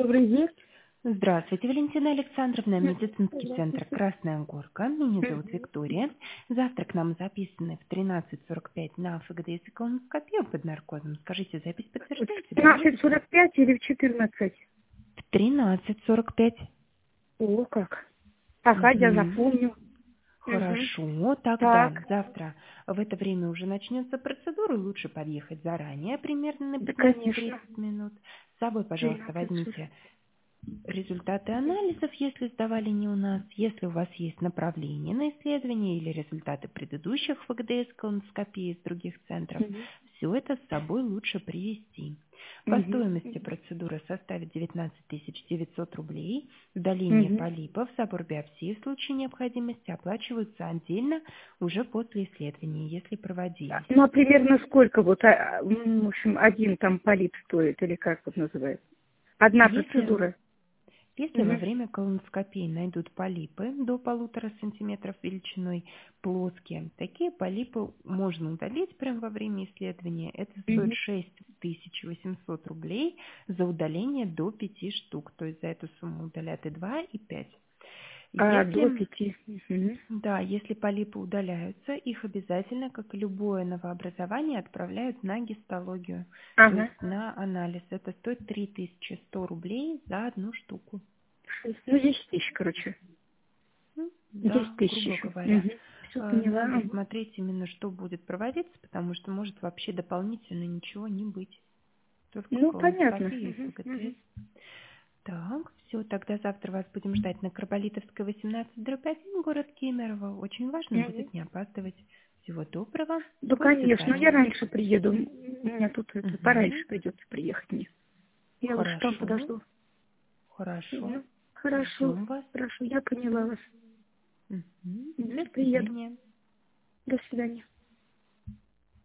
Добрый день. Здравствуйте, Валентина Александровна, медицинский центр Здравствуйте. «Красная горка». Меня зовут Мгм. Виктория. Завтра к нам записаны в 13:45 на ФГДС и колоноскопию под наркозом. Скажите, запись В подтверждаете? Доводите? 15:45 или в 14? В 13:45. О, как. Ага, я Мгм. запомню. Мгм. Хорошо, тогда Так, завтра в это время уже начнется процедура. Лучше подъехать заранее, примерно на да, 15-30 конечно. минут. С собой, пожалуйста, 13:40. возьмите результаты анализов, если сдавали не у нас, если у вас есть направление на исследование или результаты предыдущих ФГДС колоноскопий из других центров, Мгм. все это с собой лучше привезти. По Мгм. стоимости процедура составит 19 900 рублей. Удаление Мгм. полипов, забор биопсии в случае необходимости оплачиваются отдельно уже после исследования, если проводились. Ну, а примерно сколько вот, в общем, один там полип стоит, или как вот называется? Одна Если процедура. Если во Мгм. время колоноскопии найдут полипы до 1,5 сантиметров величиной плоские, такие полипы можно удалить прямо во время исследования. Это стоит Мгм. 6800 рублей за удаление до 5 штук. То есть за эту сумму удалят и 2, и 5. А до Если, 5. Мгм. да, если полипы удаляются, их обязательно, как и любое новообразование, отправляют на гистологию, то Ага. есть на анализ. Это стоит 3100 рублей за одну штуку. 6. Ну, 10 тысяч, короче. Да, 10 тысяч грубо еще. говоря. Все поняла. Надо Мгм. смотреть именно, что будет проводиться, потому что может вообще дополнительно ничего не быть. Только Ну, понятно. колоноскопия и Мгм. ФГДС. Мгм. Так, все, тогда завтра вас будем ждать на Карболитовской, 18/1, город Кемерово. Очень важно Мгм. будет не опаздывать. Всего доброго. Да, До конечно. Я свидания. раньше приеду. У меня тут это, Угу. пораньше придется приехать мне. Я лучше там Хорошо, подожду. хорошо. Ну, хорошо. Ждем вас. Хорошо, я поняла вас. Мгм. До Мгм. Приеду. свидания. До свидания.